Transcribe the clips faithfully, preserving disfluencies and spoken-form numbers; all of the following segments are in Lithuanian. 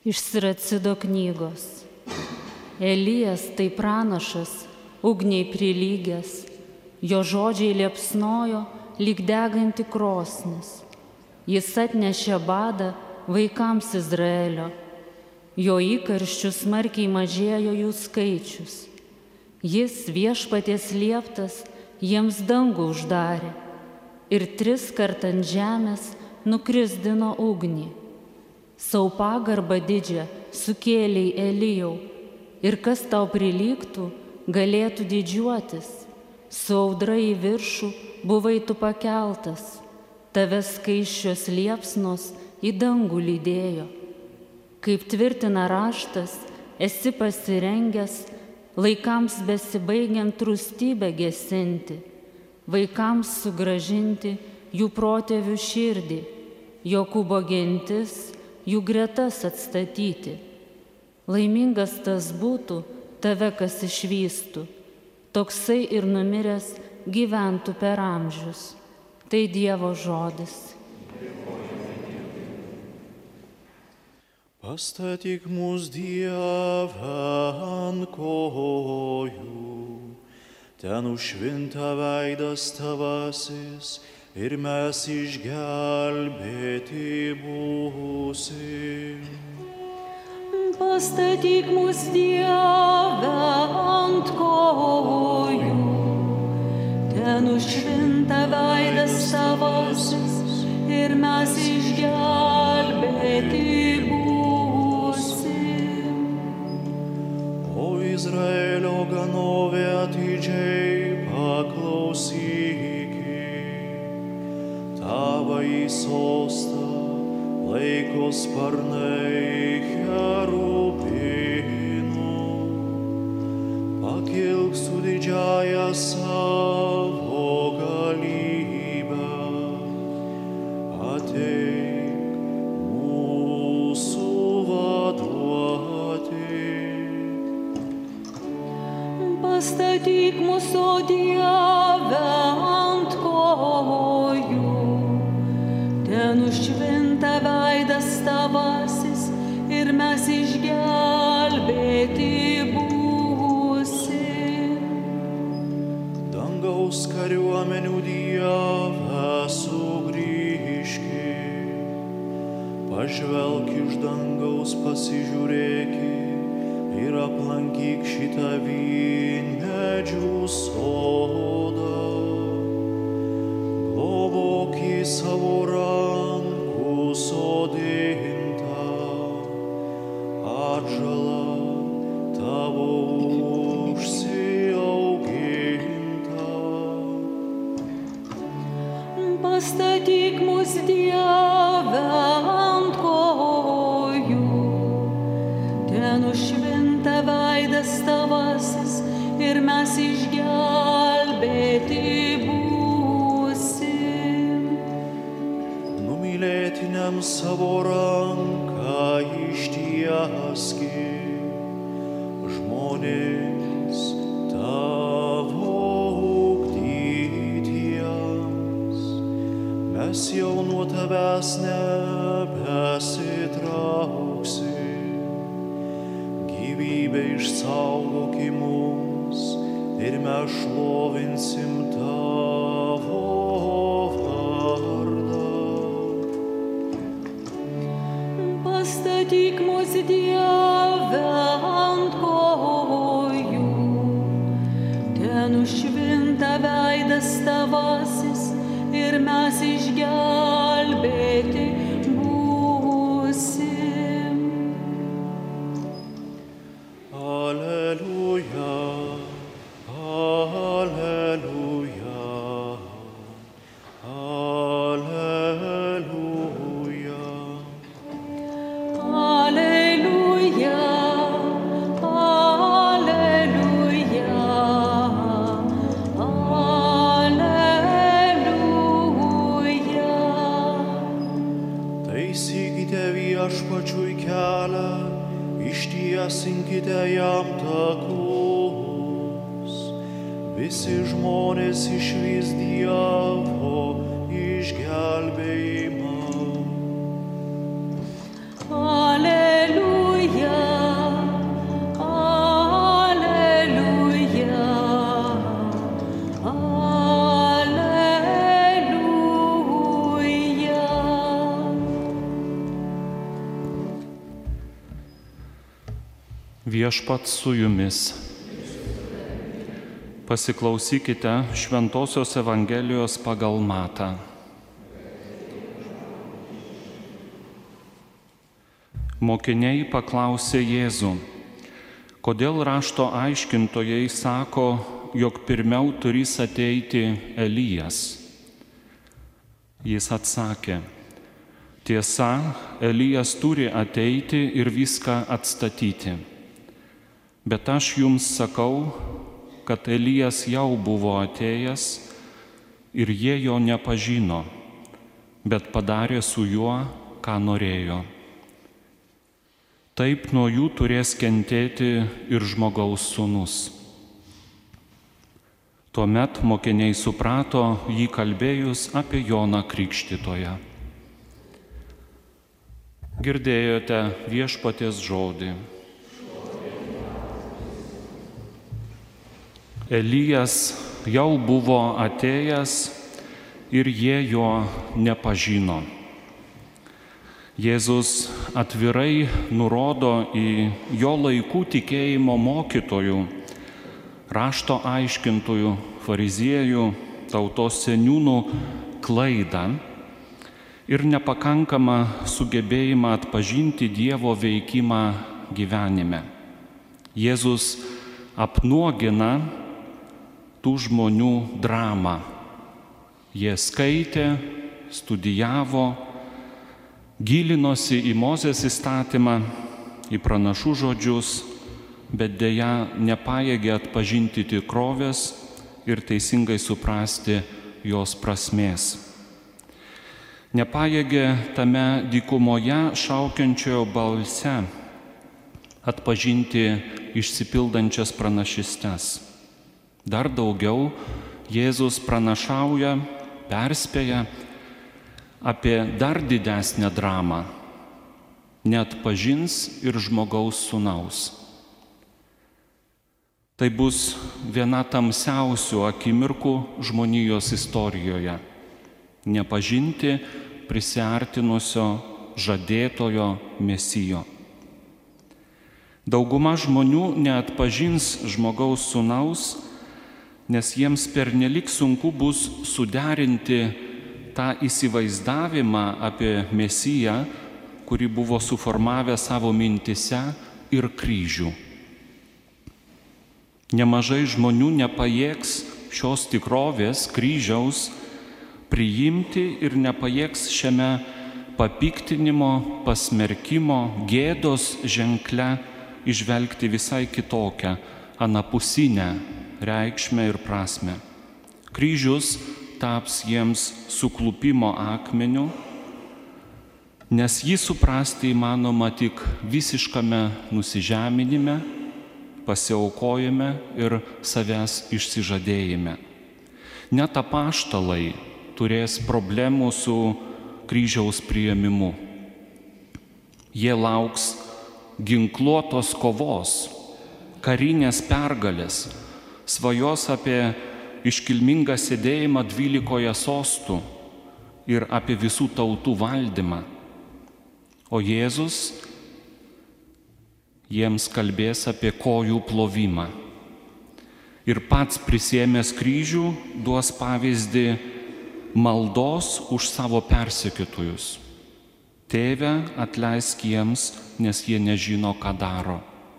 Iš Siracido knygos. Elijas tai pranašas, ugniai prilygęs, jo žodžiai liepsnojo lyg deganti krosnis. Jis atnešė badą vaikams Izraelio, jo įkarščių smarkiai mažėjo jų skaičius. Jis viešpaties lieptas jiems dangų uždarė ir tris kart ant žemės nukrisdino ugnį. Sau pagarbą didžią sukėlei Elijau, ir kas tau prilygtų, galėtų didžiuotis. Su audra į viršų buvai tu pakeltas, tave skaisčios liepsnos į dangų lydėjo. Kaip tvirtina raštas, esi pasirengęs laikams besibaigiant rūstybę gesinti, vaikams sugrąžinti jų protėvių širdį, Jokūbo gentis jų gretas atstatyti. Laimingas tas būtų, tave kas išvystų, toksai ir numiręs gyventų per amžius. Tai Dievo žodis. Pastatyk mus, Dieve, ant kojų, ten užšvinta veidas tavasis, ir mes išgelbėti būsim. Pastatyk mus, Dieve, ant kojų, ten užšvinta veidas tavasis, ir mes išgelbėti būsim. O Izraelio ganovė, atidžiai paklausykit, tavąjį sostą laiko sparnai cherubinų. Pakilk su didžiąja savo galybę, ateik mūsų vaduoti. Pastatyk mūsų Dieve ant kojų, ten užšvinta veidas tavasis, ir mes išgelbėti būsim. Dangaus kariuomenių Dieve, sugrįžki, pažvelk iš dangaus, pasižiūrėki ir aplankyk šitą vynmedžių sodą. Globok į savo rankų sodintą atžalą tavo užsiaugintą. Pastatyk mus, Dieve, ant kojų, ten užšvinta veidas tavasis, ir mes išgelbėti būsim. Numylėtiniam savo ranką ištieski, žmonės tavo ugdytiems. Mes jau nuo tavęs nebesitrauksim, gyvybę išsaugoki mums, ir mes šlovinsim tavo vardą. Pastatyk mus, Dieve, ant kojų, ten užšvinta veidas tavasis, ir mes išgelbėti būsim. Alleluja, alleluja, alleluja. Alleluja, alleluja, alleluja. Taisykite viešpačiui kelią, ištiesinkite jam takus. Visi žmonės išvys Dievo išgelbėjimą. Alleluja. Viešpats su jumis. Pasiklausykite Šventosios Evangelijos pagal Matą. Mokiniai paklausė Jėzų, kodėl rašto aiškintojai sako, jog pirmiau turės ateiti Elijas. Jis atsakė, tiesa, Elijas turi ateiti ir viską atstatyti. Bet aš jums sakau, kad Elijas jau buvo atėjęs ir jie jo nepažino, bet padarė su juo, ką norėjo. Taip nuo jų turės kentėti ir žmogaus sūnus. Tuomet mokiniai suprato jį kalbėjus apie Joną Krikštytoją. Girdėjote viešpaties žodį. Elijas jau buvo atėjęs ir jie jo nepažino. Jėzus atvirai nurodo į jo laikų tikėjimo mokytojų, rašto aiškintojų, fariziejų, tautos seniūnų klaidą ir nepakankamą sugebėjimą atpažinti Dievo veikimą gyvenime. Jėzus apnuogina tų žmonių dramą. Jie skaitė, studijavo, gilinosi į Mozės įstatymą, į pranašų žodžius, bet dėja nepajėgė atpažinti tikrovės ir teisingai suprasti jos prasmės. Nepajėgė tame dykumoje šaukiančiojo balse atpažinti išsipildančias pranašystes. Dar daugiau, Jėzus pranašauja, perspėja apie dar didesnę dramą. Neatpažins ir žmogaus sūnaus. Tai bus viena tamsiausių akimirkų žmonijos istorijoje. Nepažinti prisiartinusio žadėtojo Mesijo. Dauguma žmonių neatpažins žmogaus sūnaus, nes jiems pernelik sunku bus suderinti tą įsivaizdavimą apie Mesiją, kurį buvo suformavę savo mintise, ir kryžių. Nemažai žmonių nepajėgs šios tikrovės, kryžiaus, priimti ir nepajėgs šiame papiktinimo, pasmerkimo, gėdos ženkle įžvelgti visai kitokią, anapusinę reikšmę ir prasmę. Kryžius taps jiems suklupimo akmeniu, nes jį suprasti įmanoma tik visiškame nusižeminime, pasiaukojime ir savęs išsižadėjime. Net apaštalai turės problemų su kryžiaus priėmimu. Jie lauks ginkluotos kovos, karinės pergalės, svajos apie iškilmingą sėdėjimą dvylikoje sostų ir apie visų tautų valdymą. O Jėzus jiems kalbės apie kojų plovimą. Ir pats prisiėmęs kryžių duos pavyzdį maldos už savo persekiotojus. Tėve, atleisk jiems, nes jie nežino, ką daro.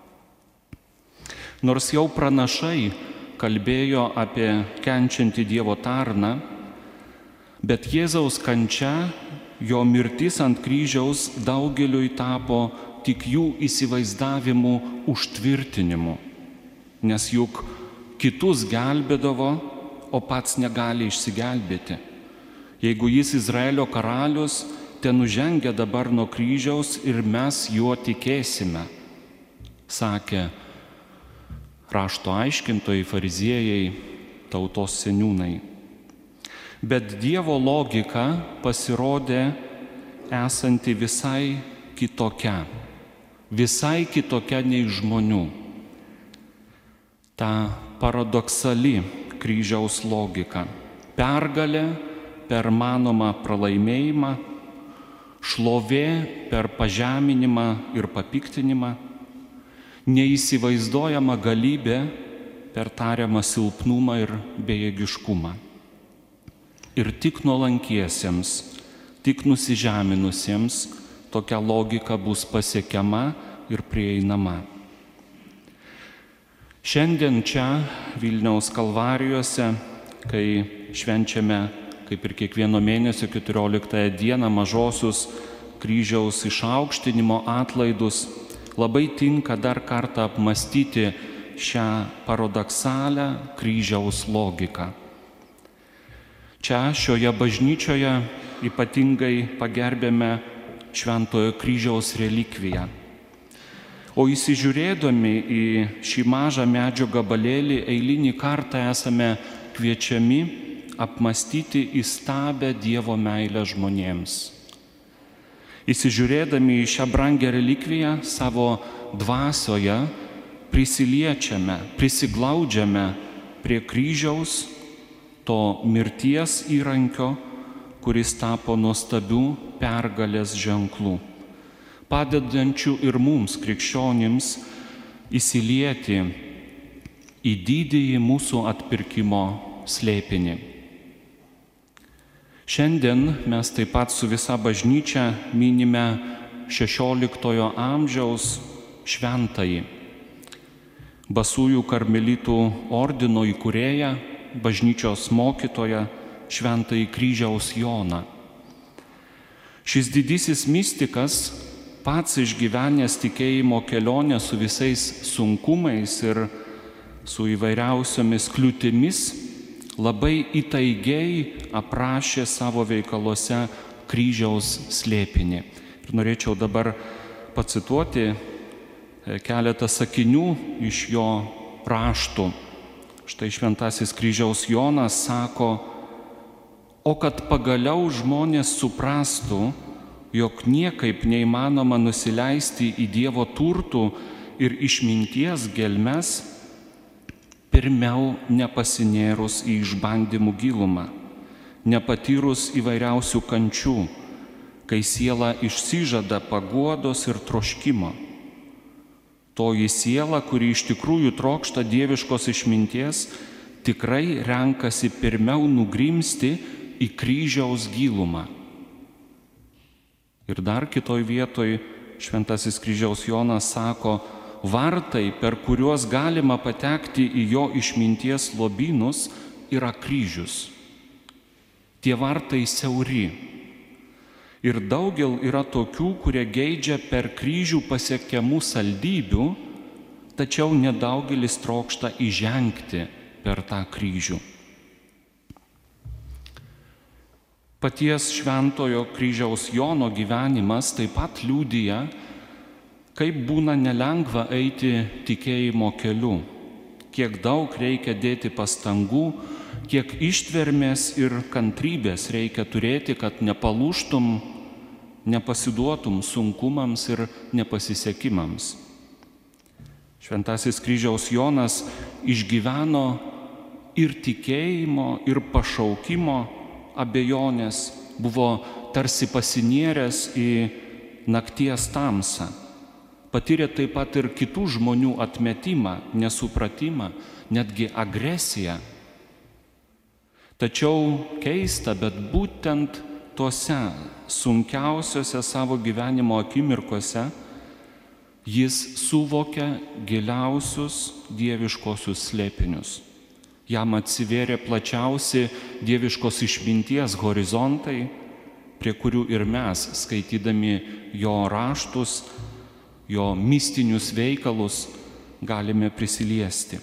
Nors jau pranašai kalbėjo apie kenčiantį Dievo tarną, bet Jėzaus kančia, jo mirtis ant kryžiaus daugeliui tapo tik jų įsivaizdavimų užtvirtinimu, nes juk kitus gelbėdavo, o pats negali išsigelbėti. Jeigu jis Izraelio karalius, te nužengia dabar nuo kryžiaus ir mes juo tikėsime, sakė rašto aiškintojai, fariziejai, tautos seniūnai. Bet Dievo logika pasirodė esanti visai kitokia, visai kitokia nei žmonių. Ta paradoksali kryžiaus logika. Pergalė per manomą pralaimėjimą, šlovė per pažeminimą ir papiktinimą, neįsivaizduojama galybė per tariamą silpnumą ir bejėgiškumą. Ir tik nuolankiesiems, tik nusižeminusiems tokia logika bus pasiekiama ir prieinama. Šiandien čia Vilniaus Kalvarijose, kai švenčiame, kaip ir kiekvieno mėnesio keturioliktąją dieną, mažosius kryžiaus išaukštinimo atlaidus, labai tinka dar kartą apmastyti šią paradoksalią kryžiaus logiką. Čia šioje bažnyčioje ypatingai pagerbėme Šventojo kryžiaus relikviją. O įsižiūrėdami į šį mažą medžio gabalėlį eilinį kartą esame kviečiami apmastyti įstabią Dievo meilę žmonėms. Įsižiūrėdami į šią brangę relikviją savo dvasioje prisiliečiame, prisiglaudžiame prie kryžiaus, to mirties įrankio, kuris tapo nuostabių pergalės ženklų, padedančių ir mums, krikščionims, įsilieti į didįjį mūsų atpirkimo slėpinį. Šiandien mes taip pat su visa bažnyčia minime šešioliktojo amžiaus šventąjį, Basųjų karmelitų ordino įkūrėją, bažnyčios mokytoją, Šventąjį kryžiaus Joną. Šis didysis mistikas, pats išgyvenęs tikėjimo kelionę su visais sunkumais ir su įvairiausiomis kliūtimis, labai įtaigiai aprašė savo veikaluose kryžiaus slėpinį. Ir norėčiau dabar pacituoti keletą sakinių iš jo raštų. Štai Šventasis kryžiaus Jonas sako: o kad pagaliau žmonės suprastų, jog niekaip neįmanoma nusileisti į Dievo turtų ir išminties gelmes, pirmiau nepasinėrus į išbandymų gilumą, nepatyrus įvairiausių kančių, kai siela išsižada paguodos ir troškimo. Toji siela, kuri iš tikrųjų trokšta dieviškos išminties, tikrai renkasi pirmiau nugrimsti į kryžiaus gilumą. Ir dar kitoj vietoj Šventasis kryžiaus Jonas sako: vartai, per kuriuos galima patekti į jo išminties lobynus, yra kryžius. Tie vartai siauri. Ir daugel yra tokių, kurie geidžia per kryžių pasiekiamų saldybių, tačiau nedaugelis trokšta įžengti per tą kryžių. Paties Šventojo kryžiaus Jono gyvenimas taip pat liudija, kaip būna nelengva eiti tikėjimo keliu, kiek daug reikia dėti pastangų, kiek ištvermės ir kantrybės reikia turėti, kad nepalūžtum, nepasiduotum sunkumams ir nepasisekimams. Šventasis kryžiaus Jonas išgyveno ir tikėjimo, ir pašaukimo abejonės, buvo tarsi pasinėręs į nakties tamsą. Patyrė taip pat ir kitų žmonių atmetimą, nesupratimą, netgi agresiją. Tačiau keista, bet būtent tuose sunkiausiose savo gyvenimo akimirkose jis suvokia giliausius dieviškosius slėpinius. Jam atsivėrė plačiausi dieviškos išminties horizontai, prie kurių ir mes, skaitydami jo raštus, jo mistinius veikalus, galime prisiliesti.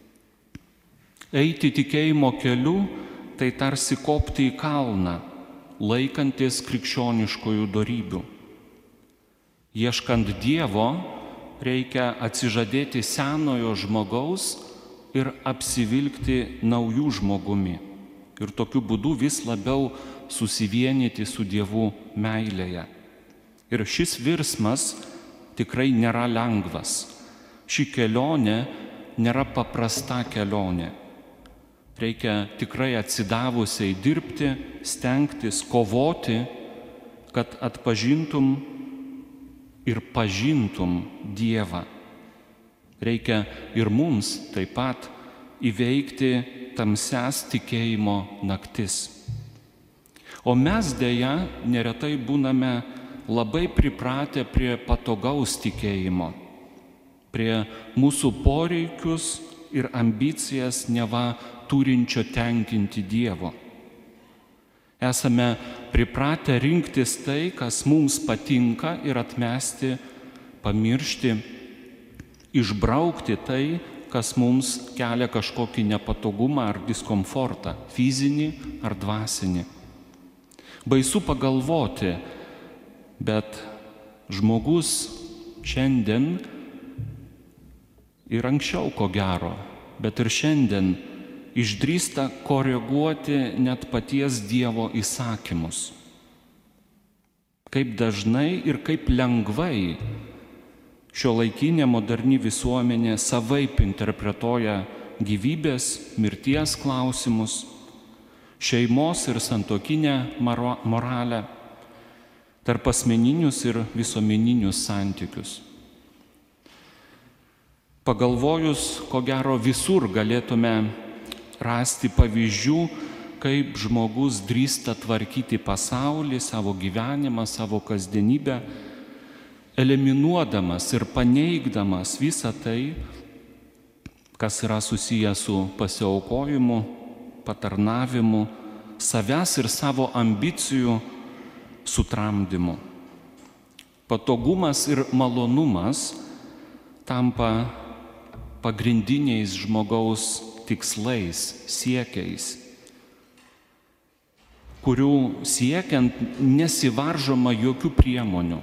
Eiti tikėjimo keliu tai tarsi kopti į kalną, laikantis krikščioniškųjų dorybių. Ieškant Dievo, reikia atsižadėti senojo žmogaus ir apsivilkti naujų žmogumi. Ir tokiu būdu vis labiau susivienyti su Dievu meilėje. Ir šis virsmas tikrai nėra lengvas. Ši kelionė nėra paprasta kelionė. Reikia tikrai atsidavusiai dirbti, stengtis, kovoti, kad atpažintum ir pažintum Dievą. Reikia ir mums taip pat įveikti tamsias tikėjimo naktis. O mes dėja neretai būname labai pripratę prie patogaus tikėjimo, prie mūsų poreikius ir ambicijas neva turinčio tenkinti Dievo. Esame pripratę rinktis tai, kas mums patinka ir atmesti, pamiršti, išbraukti tai, kas mums kelia kažkokį nepatogumą ar diskomfortą, fizinį ar dvasinį. Baisu pagalvoti, bet žmogus šiandien ir anksčiau ko gero, bet ir šiandien išdrįsta koreguoti net paties Dievo įsakymus. Kaip dažnai ir kaip lengvai šiuolaikinė moderni visuomenė savaip interpretuoja gyvybės, mirties klausimus, šeimos ir santuokinę moralę, tarp asmeninius ir visuomeninius santykius. Pagalvojus, ko gero visur galėtume rasti pavyzdžių, kaip žmogus drįsta tvarkyti pasaulį, savo gyvenimą, savo kasdienybę, eliminuodamas ir paneigdamas visą tai, kas yra susijęs su pasiaukojimu, patarnavimu, savęs ir savo ambicijų sutramdymu. Patogumas ir malonumas tampa pagrindiniais žmogaus tikslais, siekiais, kurių siekiant nesivaržoma jokių priemonių.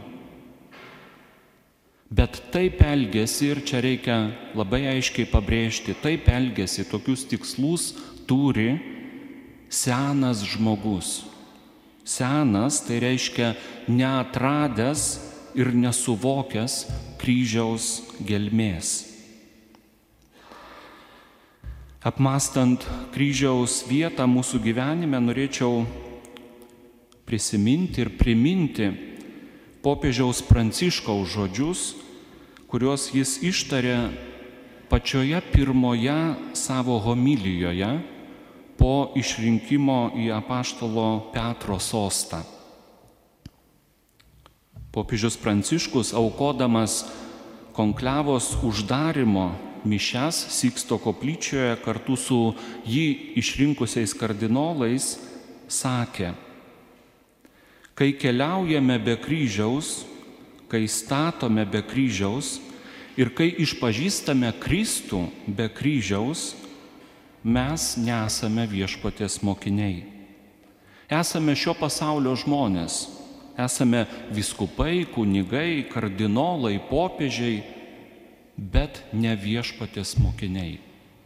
Bet taip elgiasi, ir čia reikia labai aiškiai pabrėžti, taip elgiasi, tokius tikslus turi senas žmogus. Senas tai reiškia neatradęs ir nesuvokęs kryžiaus gelmės. Apmąstant kryžiaus vietą mūsų gyvenime, norėčiau prisiminti ir priminti popiežiaus Pranciškaus žodžius, kuriuos jis ištarė pačioje pirmoje savo homilijoje po išrinkimo į apaštalo Petro sostą. Popiežius Pranciškus, aukodamas konklavos uždarimo mišias Siksto koplyčioje kartu su jį išrinkusiais kardinolais, sakė: kai keliaujame be kryžiaus, kai statome be kryžiaus ir kai išpažįstame Kristų be kryžiaus, mes nesame Viešpaties mokiniai. Esame šio pasaulio žmonės, esame vyskupai, kunigai, kardinolai, popiežiai, bet ne Viešpaties mokiniai.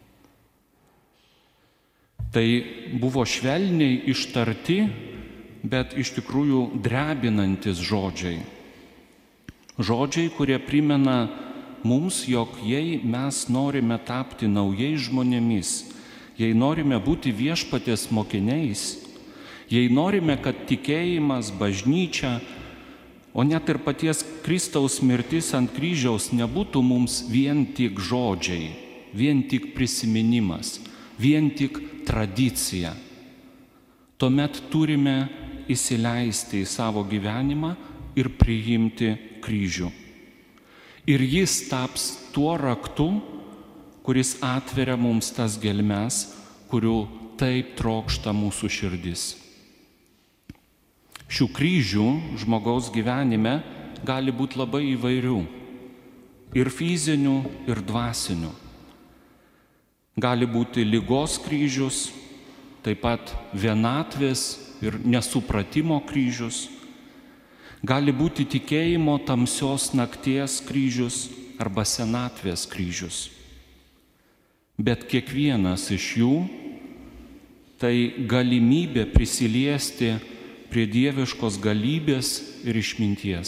Tai buvo švelniai ištarti, bet iš tikrųjų drebinantis žodžiai. Žodžiai, kurie primena mums, jog jei mes norime tapti naujais žmonėmis, jei norime būti Viešpaties mokiniais, jei norime, kad tikėjimas, bažnyčia, o net ir paties Kristaus mirtis ant kryžiaus nebūtų mums vien tik žodžiai, vien tik prisiminimas, vien tik tradicija, tuomet turime įsileisti į savo gyvenimą ir priimti kryžių. Ir jis taps tuo raktu, kuris atveria mums tas gelmes, kurių taip trokšta mūsų širdis. Šių kryžių žmogaus gyvenime gali būti labai įvairių, ir fizinių, ir dvasinių. Gali būti ligos kryžius, taip pat vienatvės ir nesupratimo kryžius. Gali būti tikėjimo tamsios nakties kryžius arba senatvės kryžius. Bet kiekvienas iš jų tai galimybė prisiliesti prie dieviškos galybės ir išminties.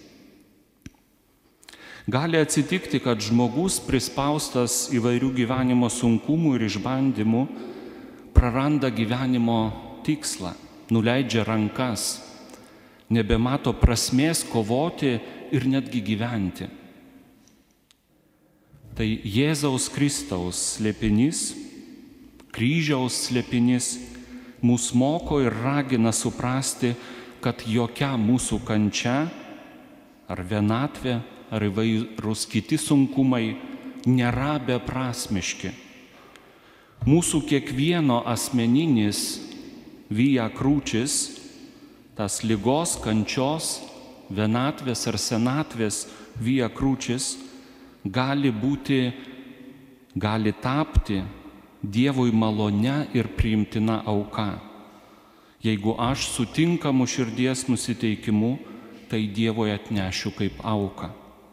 Gali atsitikti, kad žmogus prispaustas įvairių gyvenimo sunkumų ir išbandymų praranda gyvenimo tikslą, nuleidžia rankas, nebemato prasmės kovoti ir netgi gyventi. Tai Jėzaus Kristaus slėpinys, kryžiaus slėpinys mus moko ir ragina suprasti, kad jokia mūsų kančia ar vienatvė, ar įvairūs kiti sunkumai nėra beprasmiški. Mūsų kiekvieno asmeninis via crucis, tas ligos, kančios, vienatvės ar senatvės via crucis gali būti, gali tapti Dievui malone ir priimtina auka. Jeigu aš sutinkamu širdies nusiteikimu, tai Dievui atnešiu kaip auką.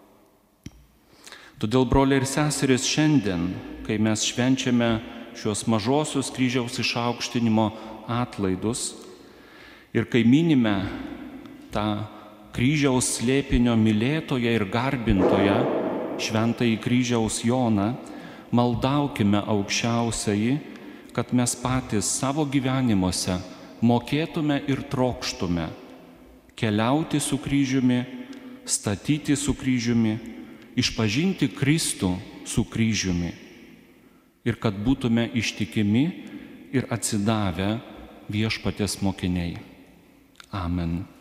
Todėl, broliai ir seserys, šiandien, kai mes švenčiame šios mažosios kryžiaus išaukštinimo atlaidus ir kai minime tą kryžiaus slėpinio mylėtoją ir garbintoją, šventąjį kryžiaus Joną, maldaukime aukščiausiąjį, kad mes patys savo gyvenimuose mokėtume ir trokštume keliauti su kryžiumi, statyti su kryžiumi, išpažinti Kristų su kryžiumi ir kad būtume ištikimi ir atsidavę Viešpaties mokiniai. Amen.